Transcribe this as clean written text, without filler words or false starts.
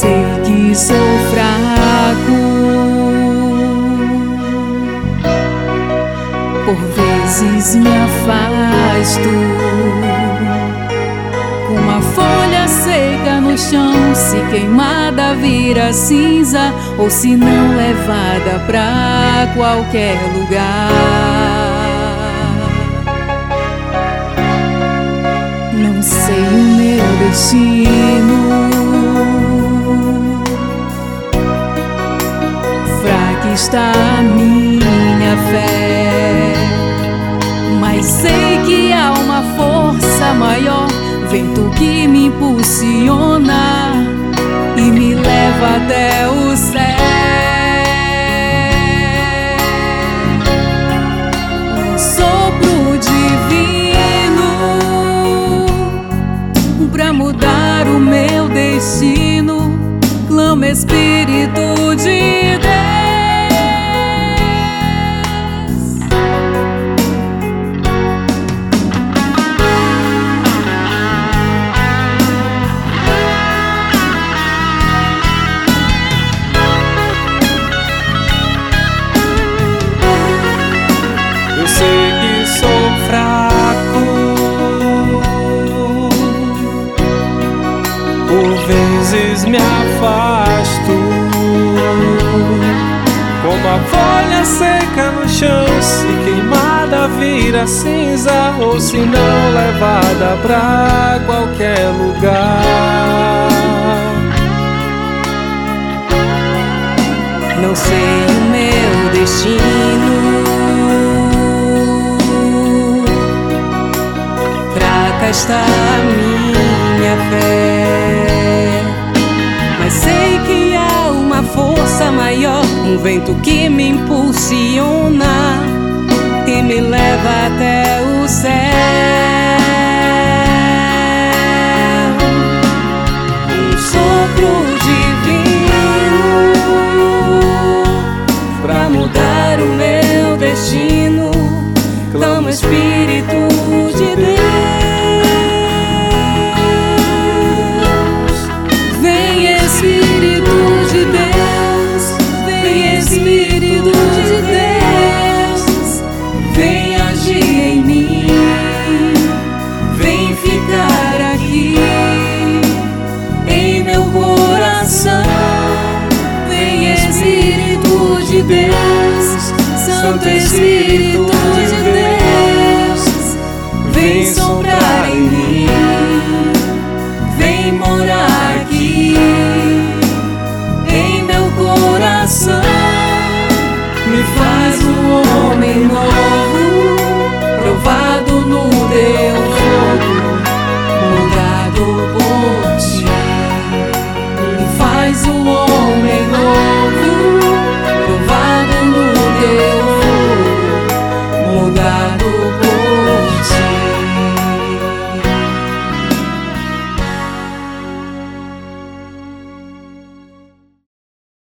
sei que sou fraco, por vezes me afasto, como a folha seca no chão, se queimada vira cinza, ou se não levada pra qualquer lugar. Não sei o meu destino, fraca está a minha fé, mas sei que há uma força maior, vento que me impulsiona e me leva até o céu. Um sopro divino pra mudar o meu destino, clama Espírito de Deus. Eu sei que sou fraco, por vezes me afasto, como a folha seca no chão, se queimada vira cinza, ou se não levada pra qualquer lugar. Não sei o meu destino, fraca está a minha fé, mas sei que há uma força maior, um vento que me impulsiona e me leva até o céu. Um sopro divino pra mudar o meu destino, clama Espírito de Deus. Vem Espírito de Deus, vem Espírito de Deus, vem agir em mim, vem ficar aqui em meu coração. Vem Espírito de Deus, Santo Espírito